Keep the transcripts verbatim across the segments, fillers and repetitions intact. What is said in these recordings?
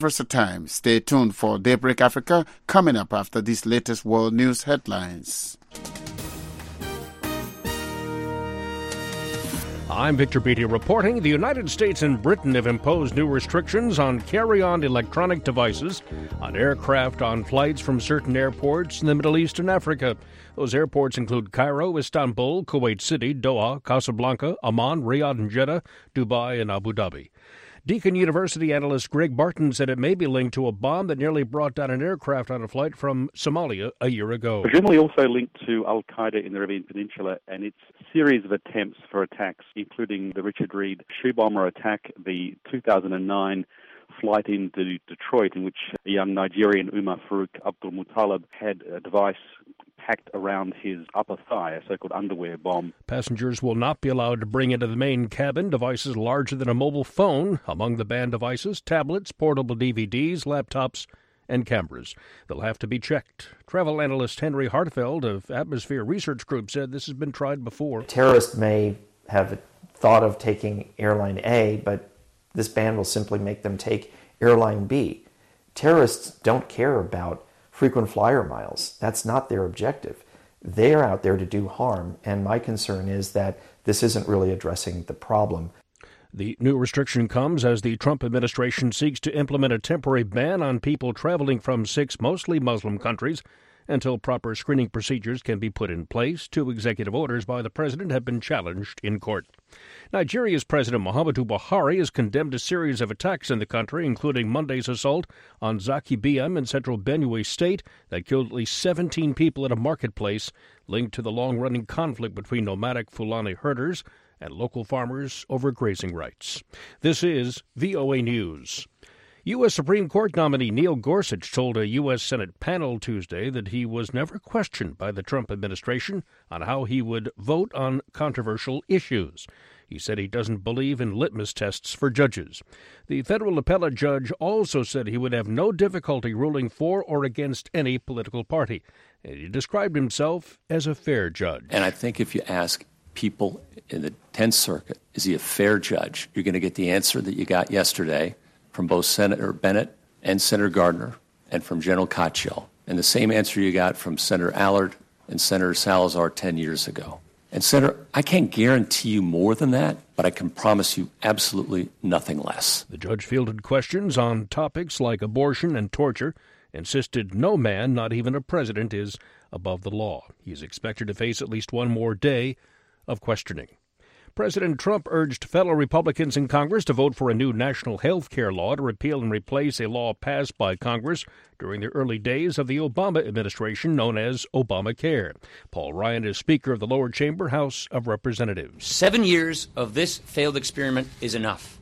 Time. Stay tuned for Daybreak Africa coming up after these latest world news headlines. I'm Victor Beattie reporting. The United States and Britain have imposed new restrictions on carry-on electronic devices on aircraft on flights from certain airports in the Middle East and Africa. Those airports include Cairo, Istanbul, Kuwait City, Doha, Casablanca, Amman, Riyadh and Jeddah, Dubai and Abu Dhabi. Deakin University analyst Greg Barton said it may be linked to a bomb that nearly brought down an aircraft on a flight from Somalia a year ago. Presumably also linked to Al-Qaeda in the Arabian Peninsula and its series of attempts for attacks, including the Richard Reed shoe bomber attack, the two thousand nine flight into Detroit in which a young Nigerian, Umar Farouk Abdul Muttalib, had a device packed around his upper thigh, a so-called underwear bomb. Passengers will not be allowed to bring into the main cabin devices larger than a mobile phone. Among the banned devices, tablets, portable D V Ds, laptops, and cameras. They'll have to be checked. Travel analyst Henry Hartfeld of Atmosphere Research Group said this has been tried before. Terrorists may have thought of taking airline A, but this ban will simply make them take airline B. Terrorists don't care about frequent flyer miles. That's not their objective. They're out there to do harm, and my concern is that this isn't really addressing the problem. The new restriction comes as the Trump administration seeks to implement a temporary ban on people traveling from six mostly Muslim countries until proper screening procedures can be put in place. Two executive orders by the president have been challenged in court. Nigeria's President Muhammadu Buhari has condemned a series of attacks in the country, including Monday's assault on Zaki B M in central Benue State that killed at least seventeen people at a marketplace linked to the long-running conflict between nomadic Fulani herders and local farmers over grazing rights. This is V O A News. U S. Supreme Court nominee Neil Gorsuch told a U S. Senate panel Tuesday that he was never questioned by the Trump administration on how he would vote on controversial issues. He said he doesn't believe in litmus tests for judges. The federal appellate judge also said he would have no difficulty ruling for or against any political party. And he described himself as a fair judge. And I think if you ask people in the Tenth Circuit, is he a fair judge, you're going to get the answer that you got yesterday from both Senator Bennett and Senator Gardner and from General Katyal, and the same answer you got from Senator Allard and Senator Salazar ten years ago. And Senator, I can't guarantee you more than that, but I can promise you absolutely nothing less. The judge fielded questions on topics like abortion and torture, insisted no man, not even a president, is above the law. He is expected to face at least one more day of questioning. President Trump urged fellow Republicans in Congress to vote for a new national health care law to repeal and replace a law passed by Congress during the early days of the Obama administration known as Obamacare. Paul Ryan is Speaker of the lower chamber, House of Representatives. Seven years of this failed experiment is enough.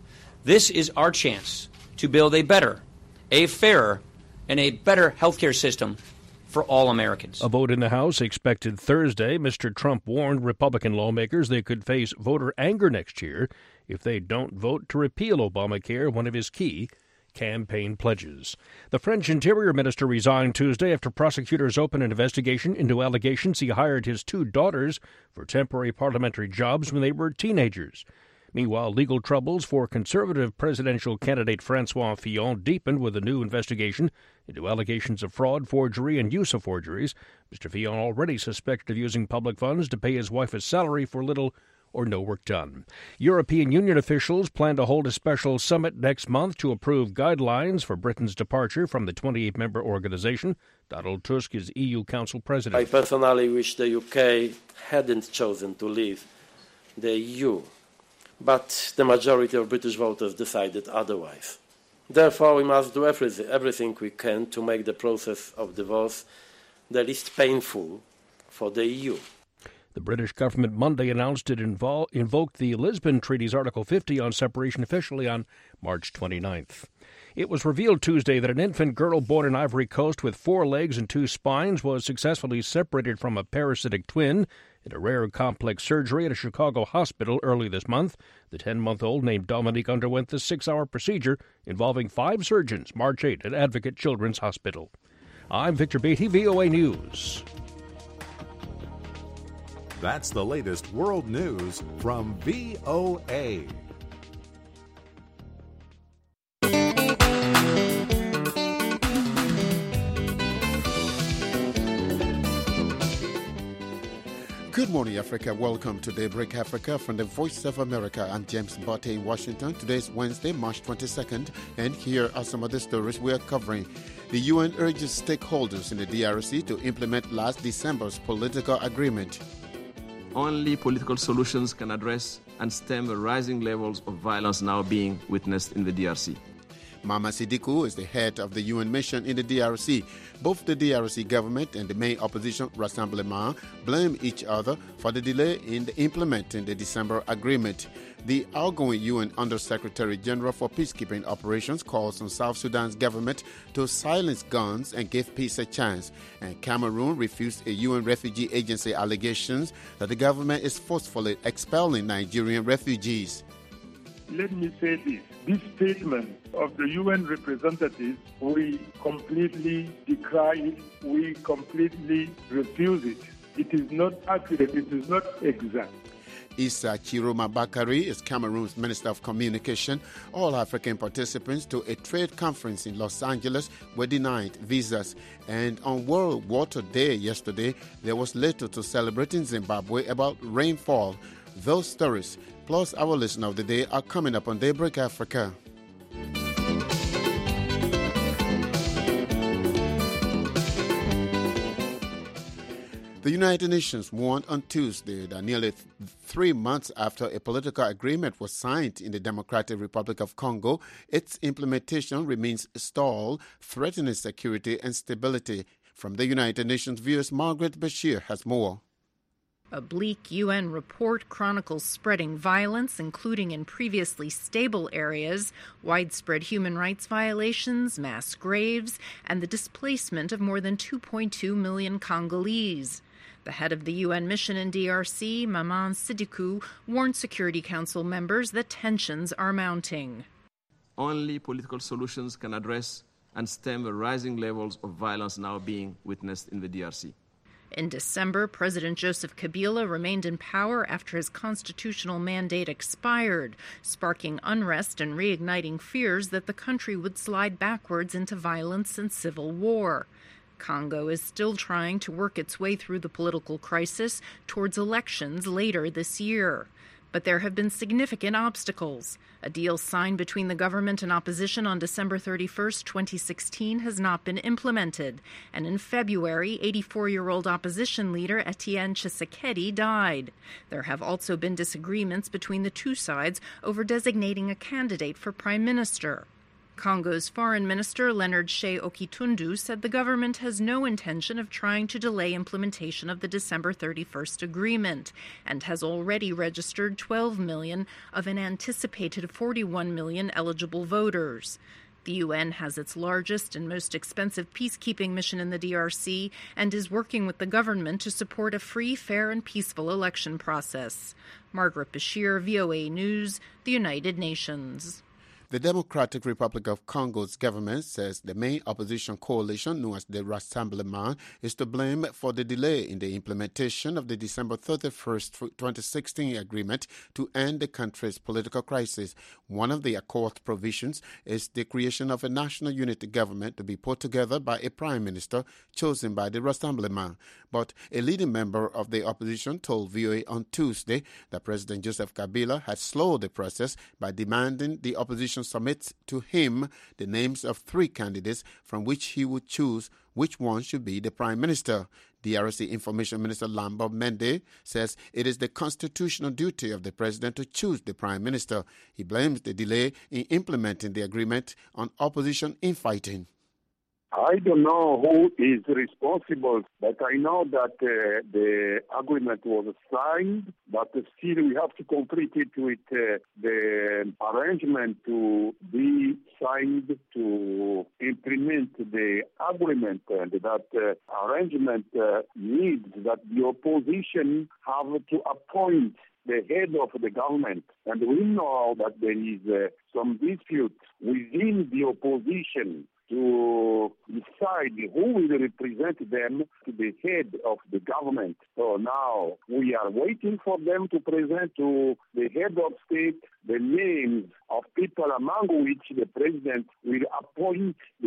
This is our chance to build a better, a fairer, and a better health care system for all Americans. A vote in the House expected Thursday. Mister Trump warned Republican lawmakers they could face voter anger next year if they don't vote to repeal Obamacare, one of his key campaign pledges. The French Interior Minister resigned Tuesday after prosecutors opened an investigation into allegations he hired his two daughters for temporary parliamentary jobs when they were teenagers. Meanwhile, legal troubles for conservative presidential candidate Francois Fillon deepened with a new investigation into allegations of fraud, forgery, and use of forgeries. Mister Fillon already suspected of using public funds to pay his wife a salary for little or no work done. European Union officials plan to hold a special summit next month to approve guidelines for Britain's departure from the twenty-eight member organization. Donald Tusk is E U Council President. I personally wish the U K hadn't chosen to leave the E U. But the majority of British voters decided otherwise. Therefore, we must do everything, everything we can to make the process of divorce the least painful for the E U. The British government Monday announced it invol- invoked the Lisbon Treaty's Article fifty on separation officially on March twenty-ninth. It was revealed Tuesday that an infant girl born in Ivory Coast with four legs and two spines was successfully separated from a parasitic twin in a rare complex surgery at a Chicago hospital early this month. The ten-month-old named Dominique underwent the six-hour procedure involving five surgeons March eighth at Advocate Children's Hospital. I'm Victor Beattie, V O A News. That's the latest world news from V O A. Good morning, Africa. Welcome to Daybreak Africa from the Voice of America. I'm James Botte in Washington. Today is Wednesday, March twenty-second, and here are some of the stories we are covering. The U N urges stakeholders in the D R C to implement last December's political agreement. Only political solutions can address and stem the rising levels of violence now being witnessed in the D R C. Mama Sidiku is the head of the U N mission in the D R C. Both the D R C government and the main opposition Rassemblement blame each other for the delay in the implementing the December agreement. The outgoing U N Undersecretary General for Peacekeeping Operations calls on South Sudan's government to silence guns and give peace a chance. And Cameroon refused a U N Refugee Agency allegations that the government is forcefully expelling Nigerian refugees. Let me say this. This statement of the U N representatives, we completely decry it. We completely refuse it. It is not accurate. It is not exact. Issa Chiroma Bakari is Cameroon's Minister of Communication. All African participants to a trade conference in Los Angeles were denied visas. And on World Water Day yesterday, there was little to celebrate in Zimbabwe about rainfall. Those stories, plus our listener of the day, are coming up on Daybreak Africa. The United Nations warned on Tuesday that nearly th- three months after a political agreement was signed in the Democratic Republic of Congo, its implementation remains stalled, threatening security and stability. From the United Nations, viewers Margaret Bashir has more. A bleak U N report chronicles spreading violence, including in previously stable areas, widespread human rights violations, mass graves, and the displacement of more than two point two million Congolese. The head of the U N mission in D R C, Maman Sidiku, warned Security Council members that tensions are mounting. Only political solutions can address and stem the rising levels of violence now being witnessed in the D R C. In December, President Joseph Kabila remained in power after his constitutional mandate expired, sparking unrest and reigniting fears that the country would slide backwards into violence and civil war. Congo is still trying to work its way through the political crisis towards elections later this year. But there have been significant obstacles. A deal signed between the government and opposition on December thirty-first, twenty sixteen has not been implemented. And in February, eighty-four-year-old opposition leader Etienne Tshisekedi died. There have also been disagreements between the two sides over designating a candidate for prime minister. Congo's foreign minister Leonard Shea Okitundu said the government has no intention of trying to delay implementation of the December thirty-first agreement and has already registered twelve million of an anticipated forty-one million eligible voters. The U N has its largest and most expensive peacekeeping mission in the D R C and is working with the government to support a free, fair, and peaceful election process. Margaret Bashir, V O A News, the United Nations. The Democratic Republic of Congo's government says the main opposition coalition, known as the Rassemblement, is to blame for the delay in the implementation of the December thirty-first, twenty sixteen agreement to end the country's political crisis. One of the accord provisions is the creation of a national unity government to be put together by a prime minister chosen by the Rassemblement. But a leading member of the opposition told V O A on Tuesday that President Joseph Kabila had slowed the process by demanding the opposition submit to him the names of three candidates from which he would choose which one should be the prime minister. D R C Information Minister Lambert Mende says it is the constitutional duty of the president to choose the prime minister. He blames the delay in implementing the agreement on opposition infighting. I don't know who is responsible, but I know that uh, the agreement was signed, but still we have to complete it with uh, the arrangement to be signed to implement the agreement. And that uh, arrangement uh, needs that the opposition have to appoint the head of the government. And we know that there is uh, some dispute within the opposition to decide who will represent them to the head of the government. So now we are waiting for them to present to the head of state the names of people among which the president will appoint the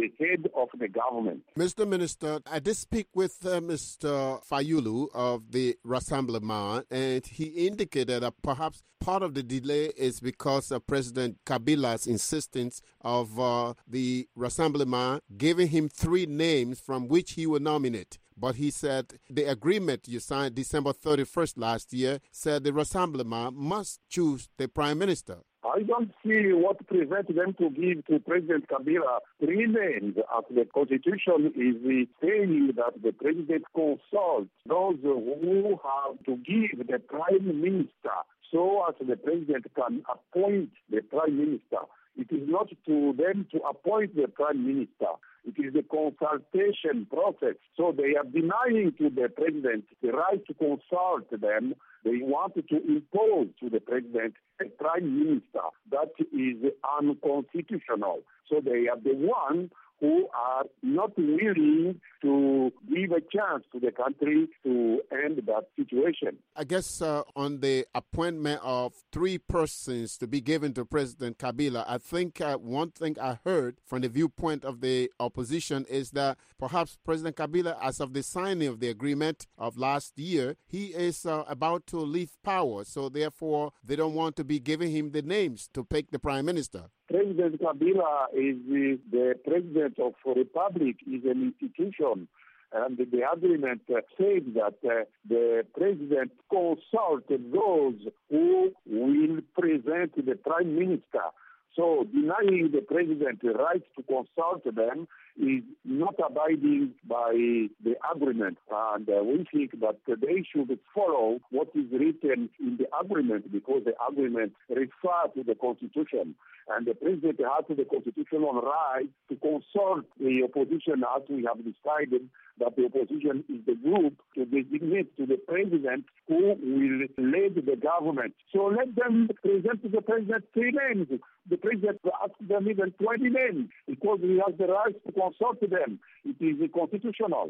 the head of the government. Mister Minister, I did speak with uh, Mister Fayulu of the Rassemblement, and he indicated that perhaps part of the delay is because of President Kabila's insistence of uh, the Rassemblement giving him three names from which he will nominate. But he said the agreement you signed December thirty-first last year said the Rassemblement must choose the Prime Minister. I don't see what prevents them to give to President Kabila three names, as the Constitution is saying that the President consults those who have to give the Prime Minister so as the President can appoint the Prime Minister. It is not to them to appoint the Prime Minister. It is the consultation process. So they are denying to the President the right to consult them. They wanted to impose to the President a Prime Minister. That is unconstitutional. So they are the one who are not willing to give a chance to the country to end that situation. I guess uh, on the appointment of three persons to be given to President Kabila, I think uh, one thing I heard from the viewpoint of the opposition is that perhaps President Kabila, as of the signing of the agreement of last year, he is uh, about to leave power. So therefore, they don't want to be giving him the names to pick the Prime Minister. President Kabila is the, the president of the republic, is an institution. And the agreement uh, says that uh, the president consulted those who will present the prime minister. So denying the president the right to consult them is not abiding by the agreement. And uh, we think that they should follow what is written in the agreement, because the agreement refers to the Constitution. And the president has the constitutional right to consult the opposition, as we have decided that the opposition is the group to designate to the president who will lead the government. So let them present to the president three names. The president asks them even twenty names, because he has the right to consult them. It is constitutional.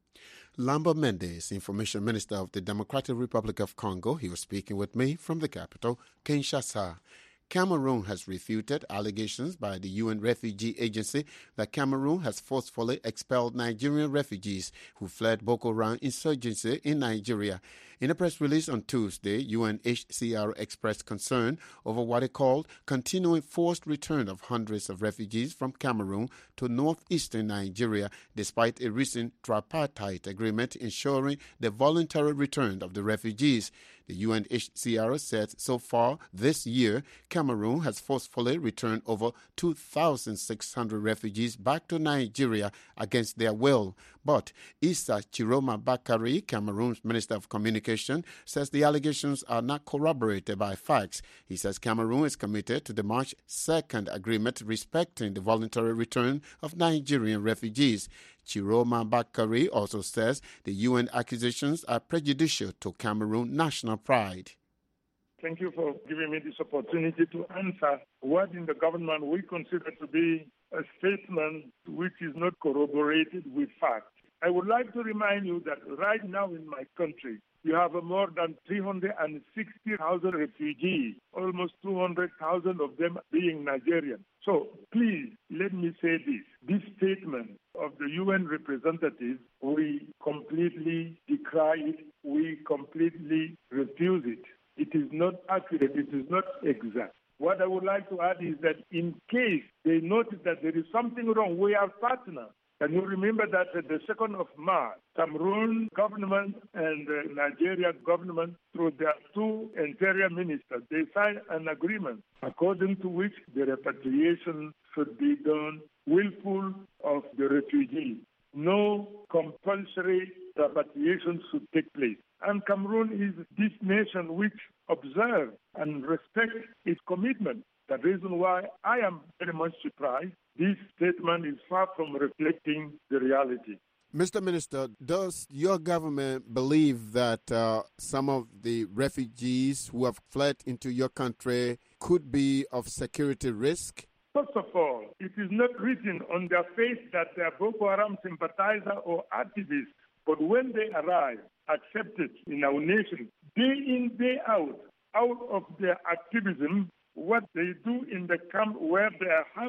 Lambert Mendes, Information Minister of the Democratic Republic of Congo, he was speaking with me from the capital, Kinshasa. Cameroon has refuted allegations by the U N Refugee Agency that Cameroon has forcefully expelled Nigerian refugees who fled Boko Haram insurgency in Nigeria. In a press release on Tuesday, U N H C R expressed concern over what it called continuing forced return of hundreds of refugees from Cameroon to northeastern Nigeria, despite a recent tripartite agreement ensuring the voluntary return of the refugees. The U N H C R said so far this year, Cameroon has forcefully returned over two thousand six hundred refugees back to Nigeria against their will. But Issa Chiroma Bakari, Cameroon's Minister of Communication, says the allegations are not corroborated by facts. He says Cameroon is committed to the March second agreement respecting the voluntary return of Nigerian refugees. Chiroma Bakari also says the U N accusations are prejudicial to Cameroon national pride. Thank you for giving me this opportunity to answer what in the government we consider to be a statement which is not corroborated with facts. I would like to remind you that right now in my country, you have more than three hundred sixty thousand refugees, almost two hundred thousand of them being Nigerian. So please, let me say this. This statement of the U N representatives, we completely decry it. We completely refuse it. It is not accurate. It is not exact. What I would like to add is that in case they notice that there is something wrong, we are partners. And you remember that uh, the second of March, Cameroon government and uh, Nigeria government, through their two interior ministers, they signed an agreement according to which the repatriation should be done willful of the refugees. No compulsory repatriation should take place. And Cameroon is this nation which observes and respects its commitment. The reason why I am very much surprised, this statement is far from reflecting the reality. Mister Minister, does your government believe that uh, some of the refugees who have fled into your country could be of security risk? First of all, it is not written on their face that they are Boko Haram sympathizer or activists. But when they arrive, accepted in our nation, day in, day out, out of their activism, what they do in the camp where they are harbored,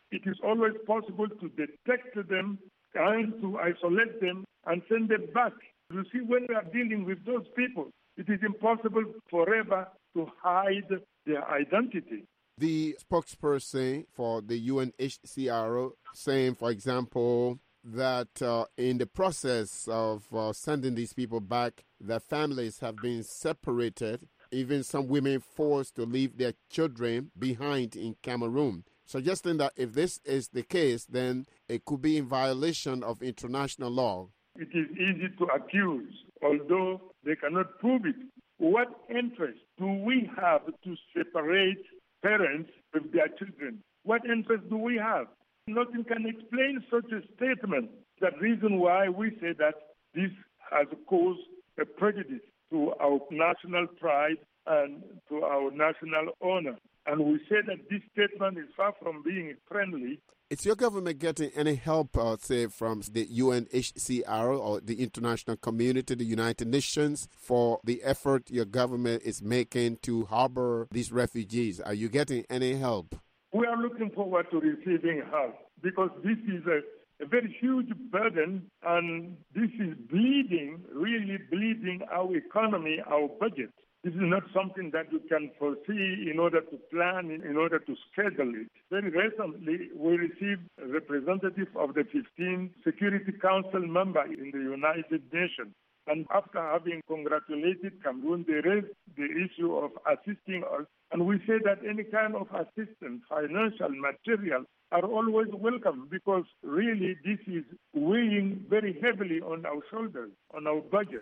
it is always possible to detect them and to isolate them and send them back. You see, when we are dealing with those people, it is impossible forever to hide their identity. The spokesperson for the U N H C R saying, for example, that uh, in the process of uh, sending these people back, their families have been separated, even some women forced to leave their children behind in Cameroon, suggesting that if this is the case, then it could be in violation of international law. It is easy to accuse, although they cannot prove it. What interest do we have to separate parents with their children? What interest do we have? Nothing can explain such a statement. The reason why we say that this has caused a prejudice to our national pride and to our national honor. And we say that this statement is far from being friendly. Is your government getting any help, uh, say, from the U N H C R or the international community, the United Nations, for the effort your government is making to harbor these refugees? Are you getting any help? We are looking forward to receiving help because this is a, a very huge burden, and this is bleeding, really bleeding our economy, our budget. This is not something that you can foresee in order to plan, in order to schedule it. Very recently, we received a representative of the fifteenth Security Council member in the United Nations. And after having congratulated Cameroon, they raised the issue of assisting us. And we say that any kind of assistance, financial, material, are always welcome because really this is weighing very heavily on our shoulders, on our budget.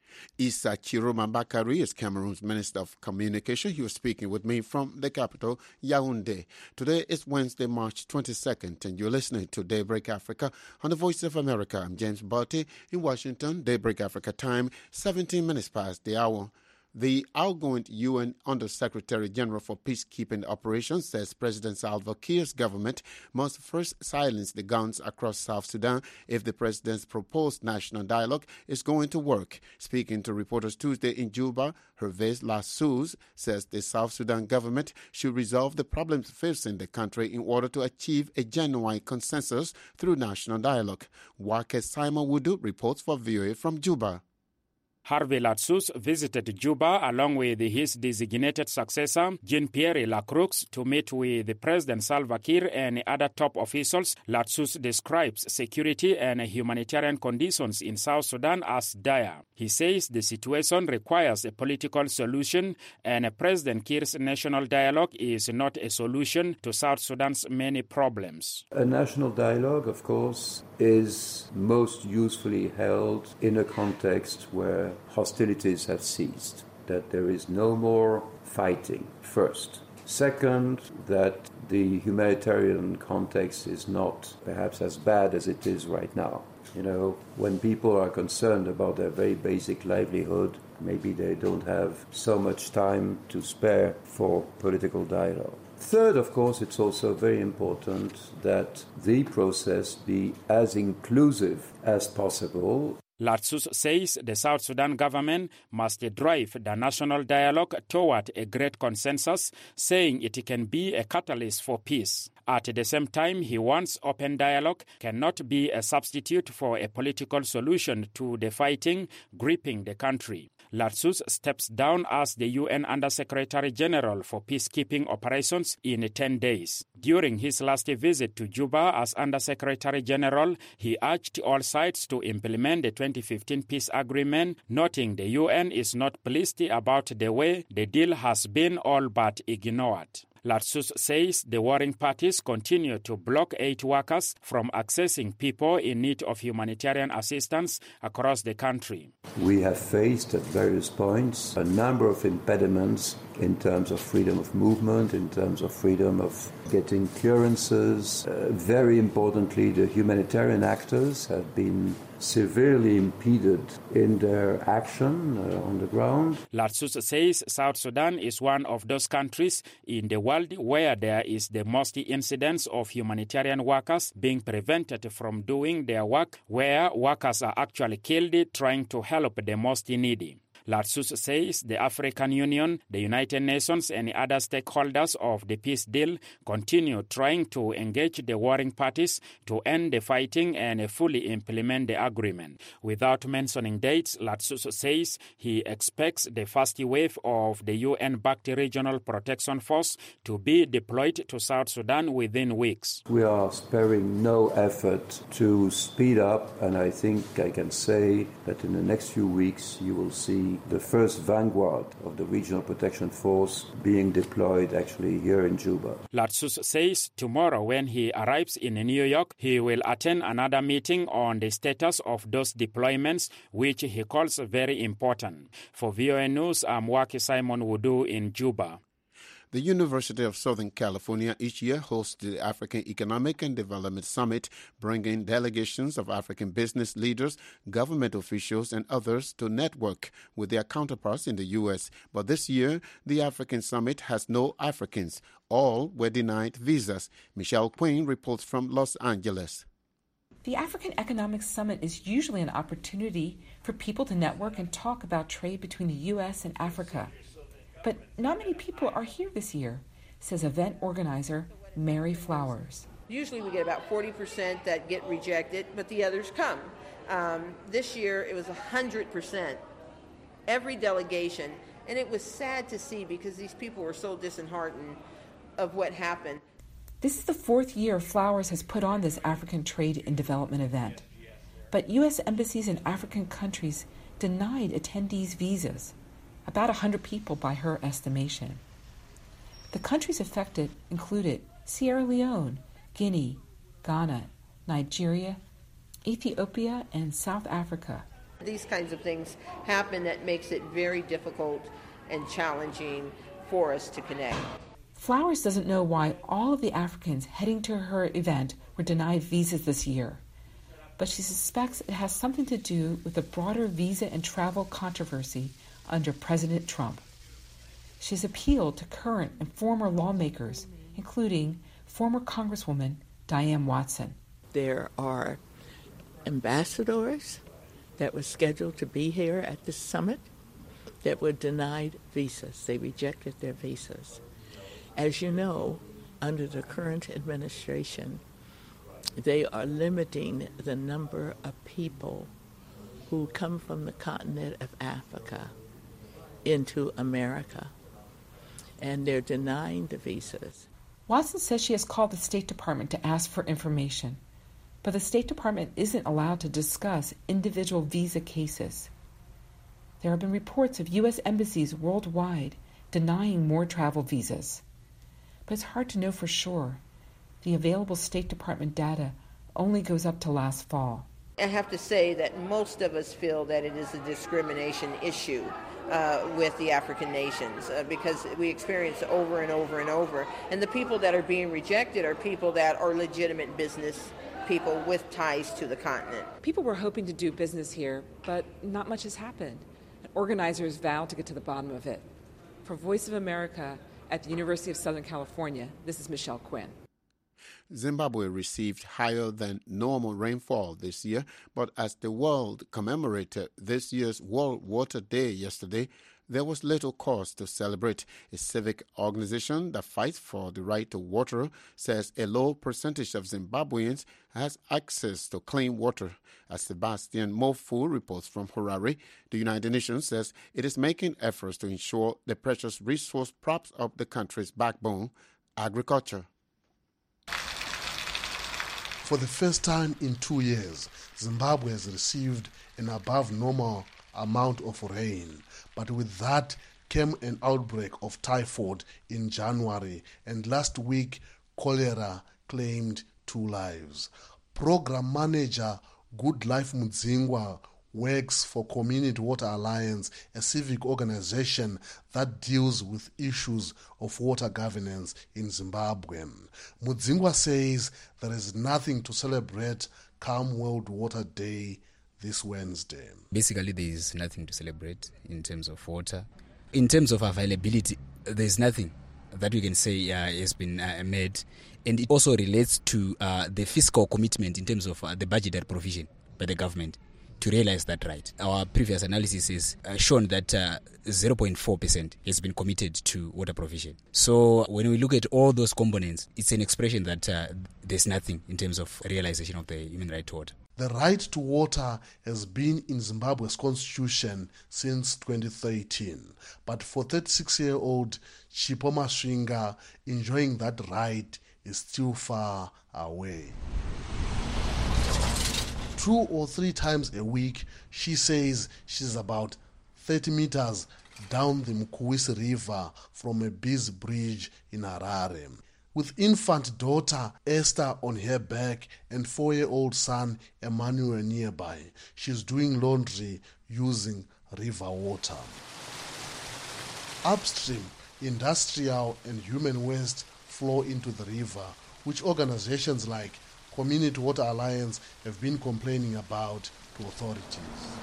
Issa Chiroma Bakari is Cameroon's Minister of Communication. He was speaking with me from the capital, Yaoundé. Today is Wednesday, March twenty-second, and you're listening to Daybreak Africa on the Voice of America. I'm James Barty in Washington. Daybreak Africa time, seventeen minutes past the hour. The outgoing U N Under-Secretary General for Peacekeeping Operations says President Salva Kiir's government must first silence the guns across South Sudan if the president's proposed national dialogue is going to work. Speaking to reporters Tuesday in Juba, Hervé Lassous says the South Sudan government should resolve the problems facing the country in order to achieve a genuine consensus through national dialogue. Wake Simon Wudu reports for V O A from Juba. Hervé Lassous visited Juba along with his designated successor, Jean-Pierre Lacroix, to meet with President Salva Kiir and other top officials. Lassous describes security and humanitarian conditions in South Sudan as dire. He says the situation requires a political solution, and President Kiir's national dialogue is not a solution to South Sudan's many problems. A national dialogue, of course, is most usefully held in a context where hostilities have ceased, that there is no more fighting, first. Second, that the humanitarian context is not perhaps as bad as it is right now. You know, when people are concerned about their very basic livelihood, maybe they don't have so much time to spare for political dialogue. Third, of course, it's also very important that the process be as inclusive as possible. Lassous says the South Sudan government must drive the national dialogue toward a great consensus, saying it can be a catalyst for peace. At the same time, he wants open dialogue cannot be a substitute for a political solution to the fighting gripping the country. Lassous steps down as the U N Under-Secretary General for Peacekeeping Operations in ten days. During his last visit to Juba as Under-Secretary General, he urged all sides to implement the twenty fifteen peace agreement, noting the U N is not pleased about the way the deal has been all but ignored. Lassous says the warring parties continue to block aid workers from accessing people in need of humanitarian assistance across the country. We have faced at various points a number of impediments in terms of freedom of movement, in terms of freedom of getting clearances. Uh, very importantly, the humanitarian actors have been severely impeded in their action uh, on the ground. Lassous says South Sudan is one of those countries in the world where there is the most incidence of humanitarian workers being prevented from doing their work, where workers are actually killed trying to help the most needy. Latsus says the African Union, the United Nations and other stakeholders of the peace deal continue trying to engage the warring parties to end the fighting and fully implement the agreement. Without mentioning dates, Latsus says he expects the first wave of the U N-backed Regional Protection Force to be deployed to South Sudan within weeks. We are sparing no effort to speed up, and I think I can say that in the next few weeks you will see the first vanguard of the Regional Protection Force being deployed actually here in Juba. Latsus says tomorrow when he arrives in New York, he will attend another meeting on the status of those deployments, which he calls very important. For V O A News, I'm Waki Simon Wudu in Juba. The University of Southern California each year hosts the African Economic and Development Summit, bringing delegations of African business leaders, government officials, and others to network with their counterparts in the U S. But this year, the African Summit has no Africans. All were denied visas. Michelle Quinn reports from Los Angeles. The African Economic Summit is usually an opportunity for people to network and talk about trade between the U S and Africa. But not many people are here this year, says event organizer Mary Flowers. Usually we get about forty percent that get rejected, but the others come. Um, this year it was one hundred percent, every delegation, and it was sad to see because these people were so disheartened of what happened. This is the fourth year Flowers has put on this African Trade and Development event. But U S embassies in African countries denied attendees visas, about one hundred people by her estimation. The countries affected included Sierra Leone, Guinea, Ghana, Nigeria, Ethiopia, and South Africa. These kinds of things happen that makes it very difficult and challenging for us to connect. Flowers doesn't know why all of the Africans heading to her event were denied visas this year, but she suspects it has something to do with the broader visa and travel controversy under President Trump. She's appealed to current and former lawmakers, including former Congresswoman Diane Watson. There are ambassadors that were scheduled to be here at the summit that were denied visas. They rejected their visas. As you know, under the current administration, they are limiting the number of people who come from the continent of Africa into America, and they're denying the visas. Watson says she has called the State Department to ask for information, but the State Department isn't allowed to discuss individual visa cases. There have been reports of U S embassies worldwide denying more travel visas, but it's hard to know for sure. The available State Department data only goes up to last fall. I have to say that most of us feel that it is a discrimination issue uh, with the African nations uh, because we experience it over and over and over. And the people that are being rejected are people that are legitimate business people with ties to the continent. People were hoping to do business here, but not much has happened. Organizers vowed to get to the bottom of it. For Voice of America at the University of Southern California, this is Michelle Quinn. Zimbabwe received higher than normal rainfall this year, but as the world commemorated this year's World Water Day yesterday, there was little cause to celebrate. A civic organization that fights for the right to water says a low percentage of Zimbabweans has access to clean water. As Sebastian Mofu reports from Harare, the United Nations says it is making efforts to ensure the precious resource props up the country's backbone, agriculture. For the first time in two years, Zimbabwe has received an above-normal amount of rain. But with that came an outbreak of typhoid in January, and last week, cholera claimed two lives. Program manager Good Life Mudzingwa works for Community Water Alliance, a civic organization that deals with issues of water governance in Zimbabwe. Mudzingwa says there is nothing to celebrate come World Water Day this Wednesday. Basically, there is nothing to celebrate in terms of water. In terms of availability, there is nothing that we can say uh, has been uh, made. And it also relates to uh, the fiscal commitment in terms of uh, the budgetary provision by the government. to realize that right. Our previous analysis has uh, shown that uh, zero point four percent has been committed to water provision. So when we look at all those components, it's an expression that uh, there's nothing in terms of realization of the human right to water. The right to water has been in Zimbabwe's constitution since twenty thirteen. But for thirty-six-year-old Chipo Masvinga, enjoying that right is still far away. Two or three times a week, she says she's about thirty meters down the Mkuwisi River from a busy bridge in Harare. With infant daughter Esther on her back and four-year-old son Emmanuel nearby, she's doing laundry using river water. Upstream, industrial and human waste flow into the river, which organizations like Community Water Alliance have been complaining about to authorities.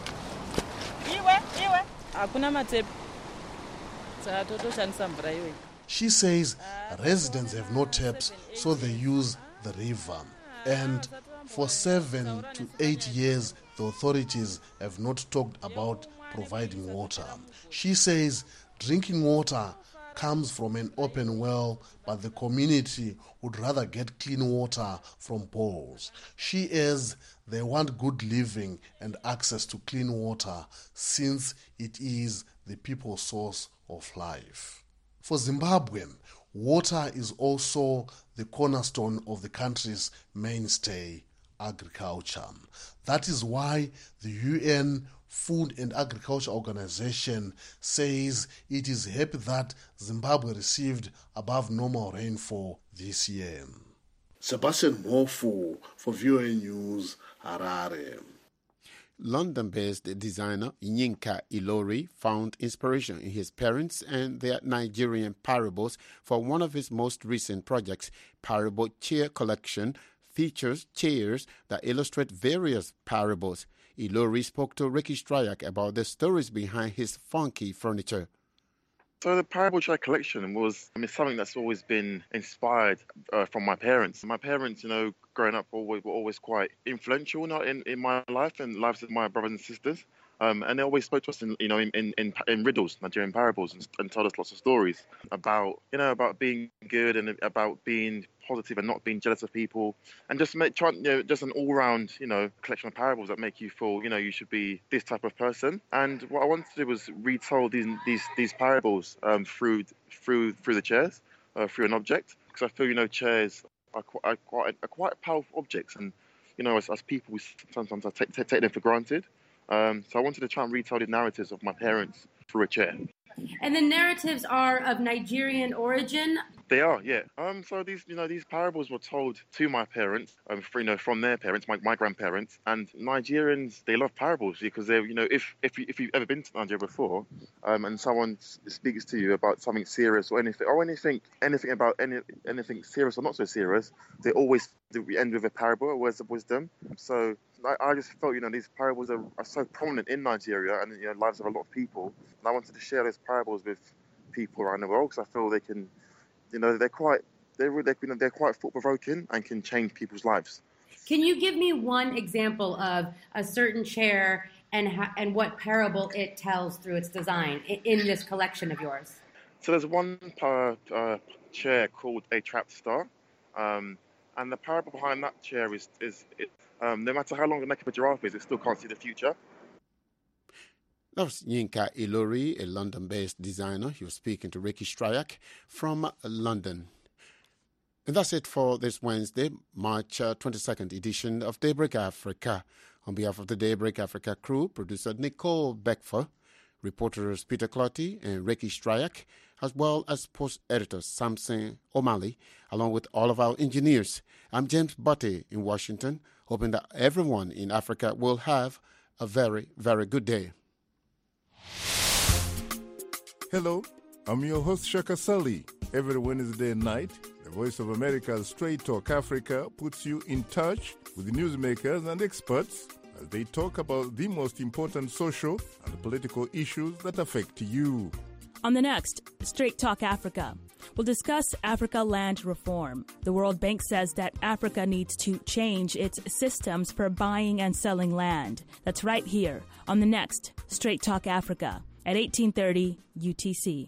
She says residents have no taps, so they use the river. And for seven to eight years, the authorities have not talked about providing water. She says drinking water comes from an open well, but the community would rather get clean water from bowls. She adds they want good living and access to clean water since it is the people's source of life. For Zimbabwe, water is also the cornerstone of the country's mainstay, agriculture. That is why the U N Food and Agriculture Organization says it is happy that Zimbabwe received above normal rainfall this year. Sebastian Mofu for V O A News, Harare. London-based designer Yinka Ilori found inspiration in his parents and their Nigerian parables for one of his most recent projects. Parable Chair Collection features chairs that illustrate various parables. Ilori spoke to Ricky Stryak about the stories behind his funky furniture. So the Parable Chair Collection was I mean, something that's always been inspired uh, from my parents. My parents, you know, growing up always, were always quite influential you know, in, in my life and lives of my brothers and sisters. Um, and they always spoke to us in, you know, in, in, in, in riddles, Nigerian parables, and, and told us lots of stories about, you know, about being good and about being positive and not being jealous of people, and just make, try, you know, just an all-round, you know, collection of parables that make you feel, you know, you should be this type of person. And what I wanted to do was retell these these these parables um, through through through the chairs, uh, through an object, because I feel, you know, chairs are quite are quite, are quite powerful objects, and you know, as, as people, we sometimes I take, take take them for granted. Um, so I wanted to try and retell the narratives of my parents through a chair. And the narratives are of Nigerian origin? They are, yeah. Um, so these, you know, these parables were told to my parents, um, for, you know, from their parents, my, my grandparents. And Nigerians, they love parables because they, you know, if if you, if you've ever been to Nigeria before, um, and someone speaks to you about something serious or anything, or anything, anything about any anything serious or not so serious, they always end with a parable, a words of wisdom. So I, I just felt, you know, these parables are, are so prominent in Nigeria and, you know, lives of a lot of people. And I wanted to share those parables with people around the world because I feel they can, you know, they're quite, they're, they're, you know, they're quite thought-provoking and can change people's lives. Can you give me one example of a certain chair and ha- and what parable it tells through its design in, in this collection of yours? So there's one uh, uh, chair called A Trapped Star, um, and the parable behind that chair is, is it, um, no matter how long the neck of a giraffe is, it still can't see the future. That was Yinka Ilori, a London-based designer. He was speaking to Ricky Stryak from London. And that's it for this Wednesday, March uh, twenty-second edition of Daybreak Africa. On behalf of the Daybreak Africa crew, producer Nicole Beckfer, reporters Peter Clotty and Ricky Stryak, as well as post-editor Samson O'Malley, along with all of our engineers. I'm James Butte in Washington, hoping that everyone in Africa will have a very, very good day. Hello, I'm your host Shaka Sully. Every Wednesday night, the Voice of America's Straight Talk Africa puts you in touch with newsmakers and experts as they talk about the most important social and political issues that affect you. On the next, Straight Talk Africa, we'll discuss Africa land reform. The World Bank says that Africa needs to change its systems for buying and selling land. That's right here on the next Straight Talk Africa at eighteen thirty U T C.